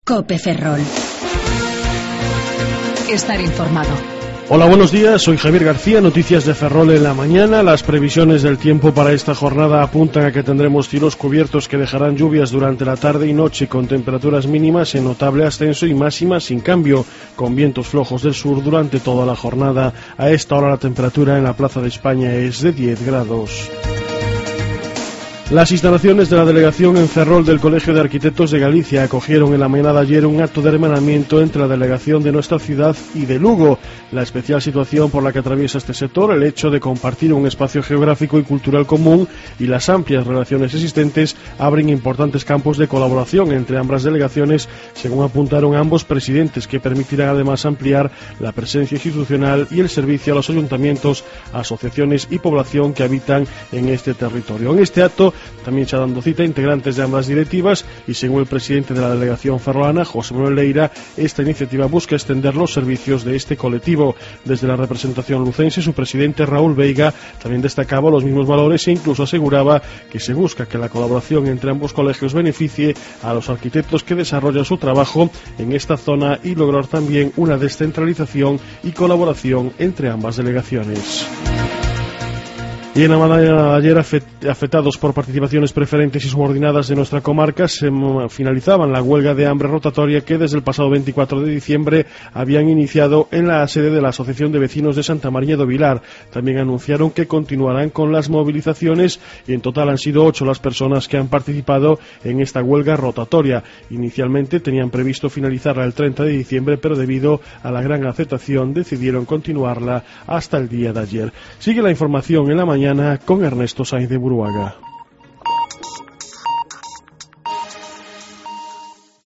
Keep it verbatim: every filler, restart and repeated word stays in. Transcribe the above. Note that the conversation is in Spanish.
COPE Ferrol. Estar informado. Hola, buenos días, soy Javier García, noticias de Ferrol en la mañana. Las previsiones del tiempo para esta jornada apuntan a que tendremos cielos cubiertos que dejarán lluvias durante la tarde y noche con temperaturas mínimas en notable ascenso y máximas sin cambio, con vientos flojos del sur durante toda la jornada. A esta hora la temperatura en la Plaza de España es de diez grados. Las instalaciones de la delegación en Ferrol del Colegio de Arquitectos de Galicia acogieron en la mañana de ayer un acto de hermanamiento entre la delegación de nuestra ciudad y de Lugo. La especial situación por la que atraviesa este sector, el hecho de compartir un espacio geográfico y cultural común y las amplias relaciones existentes abren importantes campos de colaboración entre ambas delegaciones, según apuntaron ambos presidentes, que permitirán además ampliar la presencia institucional y el servicio a los ayuntamientos, asociaciones y población que habitan en este territorio. En este acto también se ha dado cita a integrantes de ambas directivas y, según el presidente de la delegación ferrolana, José Manuel Leira, esta iniciativa busca extender los servicios de este colectivo. Desde la representación lucense, su presidente Raúl Veiga también destacaba los mismos valores e incluso aseguraba que se busca que la colaboración entre ambos colegios beneficie a los arquitectos que desarrollan su trabajo en esta zona y lograr también una descentralización y colaboración entre ambas delegaciones. Y en la mañana de ayer, afectados por participaciones preferentes y subordinadas de nuestra comarca, se finalizaban la huelga de hambre rotatoria que desde el pasado veinticuatro de diciembre habían iniciado en la sede de la Asociación de Vecinos de Santa María do Vilar. También anunciaron que continuarán con las movilizaciones y en total han sido ocho las personas que han participado en esta huelga rotatoria. Inicialmente tenían previsto finalizarla el treinta de diciembre, pero debido a la gran aceptación decidieron continuarla hasta el día de ayer. Sigue la información en la mañana con Ernesto Sainz de Buruaga.